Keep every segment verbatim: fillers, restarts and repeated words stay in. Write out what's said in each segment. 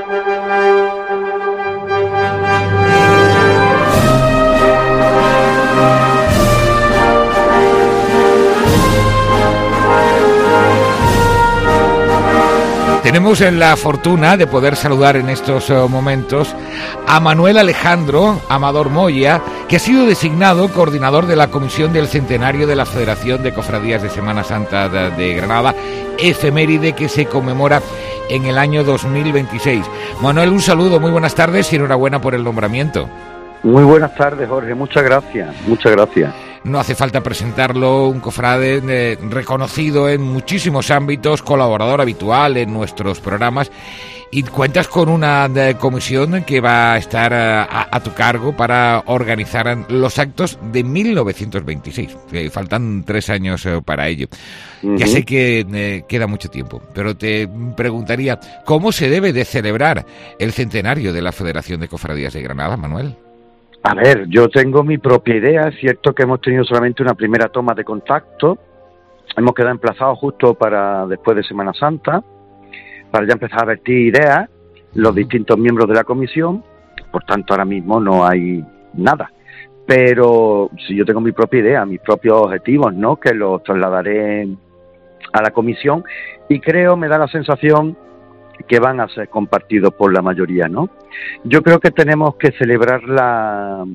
Tenemos la fortuna de poder saludar en estos momentos a Manuel Alejandro Amador Moya, que ha sido designado coordinador de la Comisión del Centenario de la Federación de Cofradías de Semana Santa de, de Granada, efeméride que se conmemora en el año dos mil veintiséis. Manuel, un saludo, muy buenas tardes y enhorabuena por el nombramiento. Muy buenas tardes, Jorge, muchas gracias, muchas gracias. No hace falta presentarlo, un cofrade eh, reconocido en muchísimos ámbitos, colaborador habitual en nuestros programas, y cuentas con una de, comisión que va a estar a, a tu cargo para organizar los actos de mil novecientos veintiséis. Eh, faltan tres años eh, para ello. Uh-huh. Ya sé que eh, queda mucho tiempo, pero te preguntaría, ¿cómo se debe de celebrar el centenario de la Federación de Cofradías de Granada, Manuel? A ver, yo tengo mi propia idea. Es cierto que hemos tenido solamente una primera toma de contacto. Hemos quedado emplazados justo para después de Semana Santa, para ya empezar a vertir ideas, los distintos miembros de la comisión. Por tanto, ahora mismo no hay nada. Pero si yo tengo mi propia idea, mis propios objetivos, ¿no?, que los trasladaré a la comisión, y creo, me da la sensación que van a ser compartidos por la mayoría, ¿no? Yo creo que tenemos que celebrarla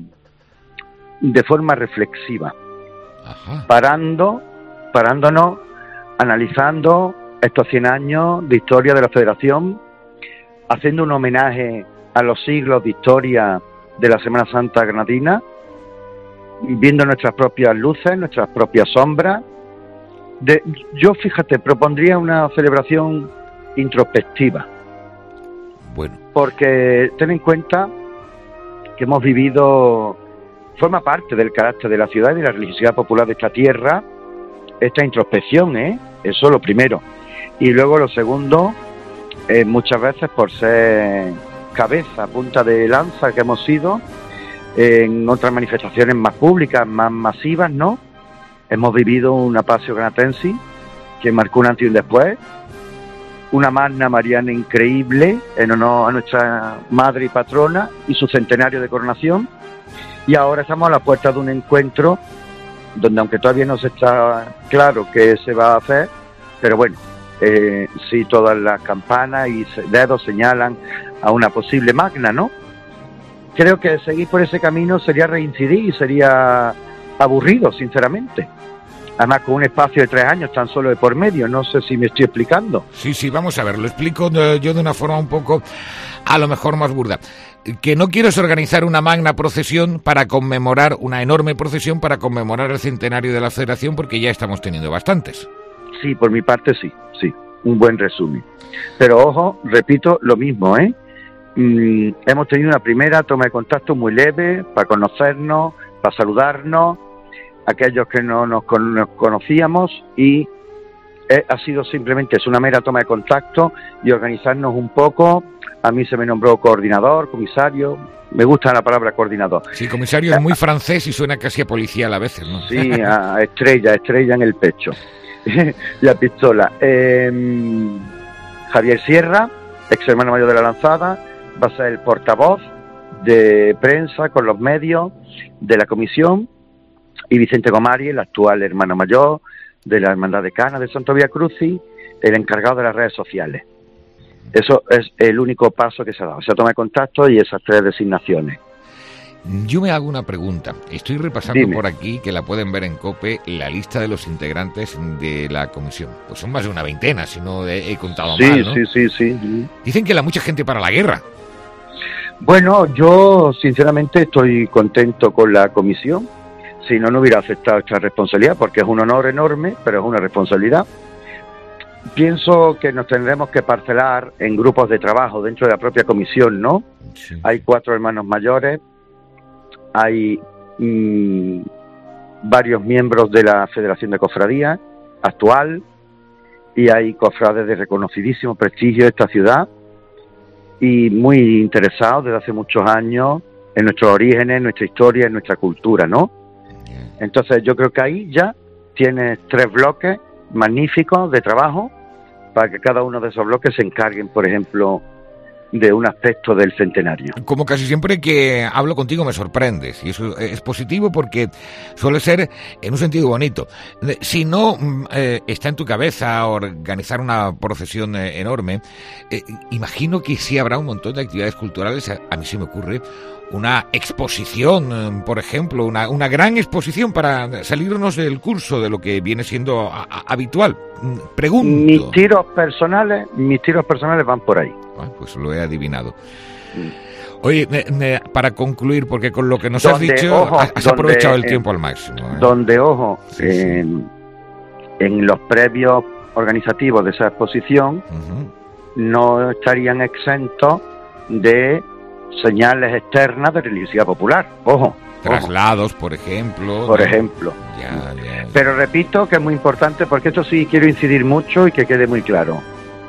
de forma reflexiva. Ajá. parando, parándonos, analizando estos cien años de historia de la Federación, haciendo un homenaje a los siglos de historia de la Semana Santa granadina, viendo nuestras propias luces, nuestras propias sombras. De, yo, fíjate, propondría una celebración introspectiva. Bueno. Porque ten en cuenta que hemos vivido, forma parte del carácter de la ciudad y de la religiosidad popular de esta tierra, esta introspección, ¿eh? Eso lo primero. Y luego lo segundo, eh, muchas veces por ser cabeza, punta de lanza que hemos sido, eh, en otras manifestaciones más públicas, más masivas, ¿no? Hemos vivido una Passio Granatensis que marcó un antes y un después, una Magna Mariana increíble en honor a nuestra madre y patrona y su centenario de coronación, y ahora estamos a la puerta de un encuentro donde, aunque todavía no se está claro qué se va a hacer, pero bueno, eh, sí, todas las campanas y dedos señalan a una posible Magna, ¿no? Creo que seguir por ese camino sería reincidir y sería aburrido, sinceramente. Además, con un espacio de tres años tan solo de por medio. No sé si me estoy explicando. Sí, sí, vamos a ver, lo explico yo de una forma un poco, a lo mejor más burda. Que no quiero es organizar una magna procesión para conmemorar, una enorme procesión para conmemorar el centenario de la Federación, porque ya estamos teniendo bastantes. Sí, por mi parte sí, sí, un buen resumen. Pero ojo, repito lo mismo, ¿eh? Mm, hemos tenido una primera toma de contacto muy leve, para conocernos, para saludarnos, aquellos que no nos, con, nos conocíamos, y eh, ha sido simplemente es una mera toma de contacto y organizarnos un poco. A mí se me nombró coordinador, comisario, me gusta la palabra coordinador. Sí, comisario es muy francés y suena casi a policial a veces, ¿no? Sí, a estrella, estrella en el pecho, la pistola. Eh, Javier Sierra, ex hermano mayor de la Lanzada, va a ser el portavoz de prensa con los medios de la comisión, y Vicente Gomari, el actual hermano mayor de la Hermandad de Cana de Santo Vía Crucis, el encargado de las redes sociales. Eso es el único paso que se ha dado. Se toma contacto y esas tres designaciones. Yo me hago una pregunta. Estoy repasando Dime. por aquí, que la pueden ver en COPE, la lista de los integrantes de la comisión. Pues son más de una veintena, si no he, he contado sí, mal, ¿no? Sí, sí, sí, sí. Dicen que la mucha gente para la guerra. Bueno, yo sinceramente estoy contento con la comisión. Si no, no hubiera aceptado esta responsabilidad, porque es un honor enorme, pero es una responsabilidad. Pienso que nos tendremos que parcelar en grupos de trabajo dentro de la propia comisión, ¿no? Sí. Hay cuatro hermanos mayores, hay mmm, varios miembros de la Federación de Cofradías actual, y hay cofrades de reconocidísimo prestigio de esta ciudad y muy interesados desde hace muchos años en nuestros orígenes, en nuestra historia, en nuestra cultura, ¿no? Entonces yo creo que ahí ya tienes tres bloques magníficos de trabajo para que cada uno de esos bloques se encarguen, por ejemplo, de un aspecto del centenario. Como casi siempre que hablo contigo me sorprendes, y eso es positivo porque suele ser en un sentido bonito. Si no eh, está en tu cabeza organizar una procesión eh, enorme, eh, imagino que sí habrá un montón de actividades culturales. A, a mí se me ocurre una exposición, por ejemplo, una, una gran exposición para salirnos del curso de lo que viene siendo a, a, habitual. Pregunto. Mis tiros personales, mis tiros personales van por ahí. Ah, pues lo he adivinado. Oye, ne, ne, para concluir, porque con lo que nos donde, has dicho, ojo, has donde, aprovechado el eh, tiempo al máximo. ¿eh? Donde, ojo, sí, sí. En, en los previos organizativos de esa exposición uh-huh. no estarían exentos de señales externas de religiosidad popular. Ojo. Traslados, ojo. por ejemplo. Por ¿no? ejemplo. Ya, ya, ya. Pero repito que es muy importante porque esto sí quiero incidir mucho y que quede muy claro.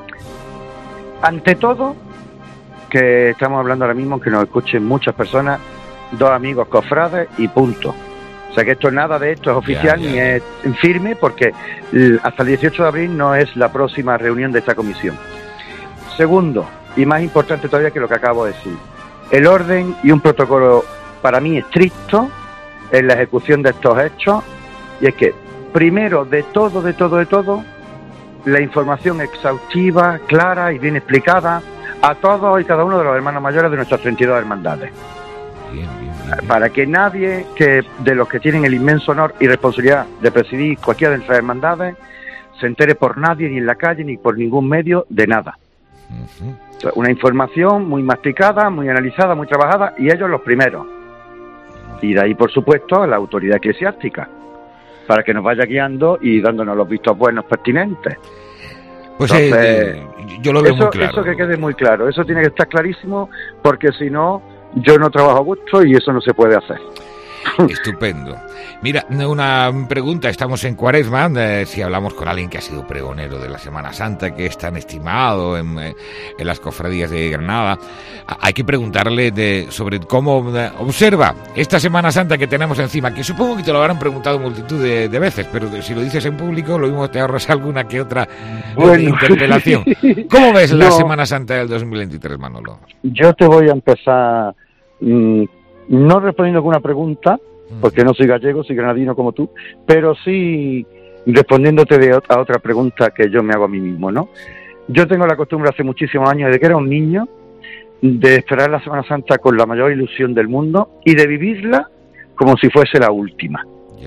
Ante todo, que estamos hablando ahora mismo, que nos escuchen muchas personas, dos amigos cofrades y punto. O sea que esto nada de esto es oficial ya, ya, ni ya. es firme porque hasta el dieciocho de abril no es la próxima reunión de esta comisión. Segundo, y más importante todavía que lo que acabo de decir, el orden y un protocolo para mí estricto en la ejecución de estos hechos, y es que primero de todo, de todo, de todo, la información exhaustiva, clara y bien explicada a todos y cada uno de los hermanos mayores de nuestras treinta y dos hermandades. Bien, bien, bien, bien. Para que nadie que de los que tienen el inmenso honor y responsabilidad de presidir cualquiera de nuestras hermandades se entere por nadie, ni en la calle, ni por ningún medio, de nada. Uh-huh. Una información muy masticada, muy analizada, muy trabajada, y ellos los primeros. Y de ahí, por supuesto, la autoridad eclesiástica, para que nos vaya guiando y dándonos los vistos buenos pertinentes. Pues Entonces, eh, yo lo veo eso, muy claro. Eso que quede muy claro, eso tiene que estar clarísimo, porque si no, yo no trabajo a gusto y eso no se puede hacer. Estupendo. Mira, una pregunta, estamos en Cuaresma, eh, si hablamos con alguien que ha sido pregonero de la Semana Santa, que es tan estimado en, en las cofradías de Granada, hay que preguntarle de, sobre cómo eh, observa esta Semana Santa que tenemos encima, que supongo que te lo habrán preguntado multitud de, de veces, pero si lo dices en público, lo mismo te ahorras alguna que otra bueno. interpelación. ¿Cómo ves la no, Semana Santa del dos mil veintitrés, Manolo? Yo te voy a empezar... Mmm, no respondiendo con una pregunta, porque no soy gallego, soy granadino como tú, pero sí respondiéndote de a otra pregunta que yo me hago a mí mismo, ¿no? Yo tengo la costumbre hace muchísimos años, desde que era un niño, de esperar la Semana Santa con la mayor ilusión del mundo y de vivirla como si fuese la última.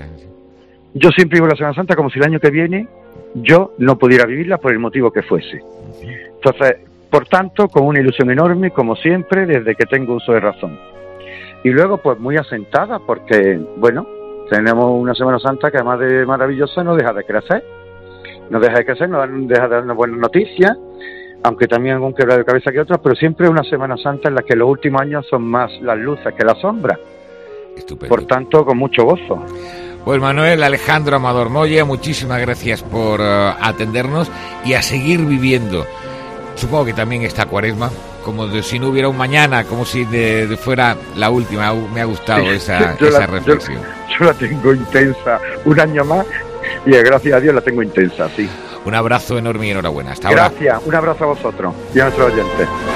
Yo siempre vivo la Semana Santa como si el año que viene yo no pudiera vivirla por el motivo que fuese. Entonces, por tanto, con una ilusión enorme, como siempre, desde que tengo uso de razón. Y luego, pues muy asentada, porque, bueno, tenemos una Semana Santa que además de maravillosa no deja de crecer. No deja de crecer, no deja de darnos buenas noticias, aunque también algún quebrado de cabeza que otros, pero siempre es una Semana Santa en la que los últimos años son más las luces que las sombras. Estupendo. Por tanto, con mucho gozo. Pues Manuel Alejandro Amador Moya, muchísimas gracias por uh, atendernos y a seguir viviendo. Supongo que también está Cuaresma, como de, si no hubiera un mañana, como si de, de fuera la última. Me ha gustado sí, esa, esa la, reflexión. Yo, yo la tengo intensa un año más y gracias a Dios la tengo intensa, sí. Un abrazo enorme y enhorabuena. Hasta gracias, ahora. Un abrazo a vosotros y a nuestros oyentes.